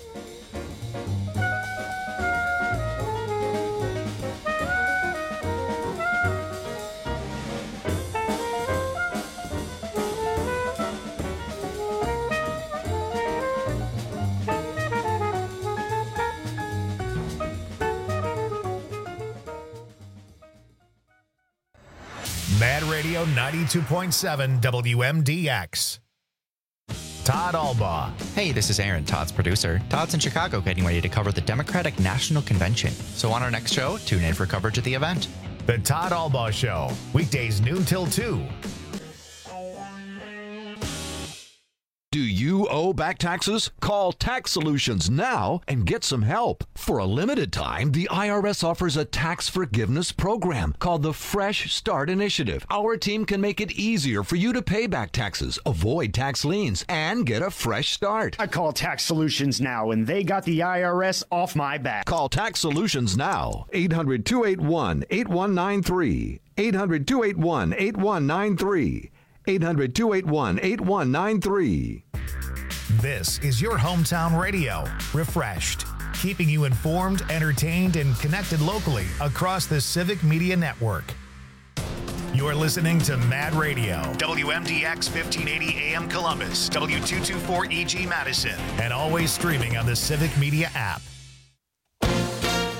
Mad Radio 92.7 WMDX. Todd Albaugh. Hey, this is Aaron, Todd's producer. Todd's in Chicago getting ready to cover the Democratic National Convention. So on our next show, tune in for coverage of the event. The Todd Albaugh Show, weekdays noon till 2. Do you own owe back taxes? Call Tax Solutions now and get some help. For a limited time, the IRS offers a tax forgiveness program called the Fresh Start Initiative. Our team can make it easier for you to pay back taxes, avoid tax liens, and get a fresh start. I call Tax Solutions now, and they got the IRS off my back. Call Tax Solutions now. 800-281-8193. 800-281-8193. 800-281-8193. This is your hometown radio, Refreshed, keeping you informed, entertained, and connected locally across the Civic Media Network. You're listening to Mad Radio, WMDX 1580 AM Columbus, W224 EG Madison, and always streaming on the Civic Media app.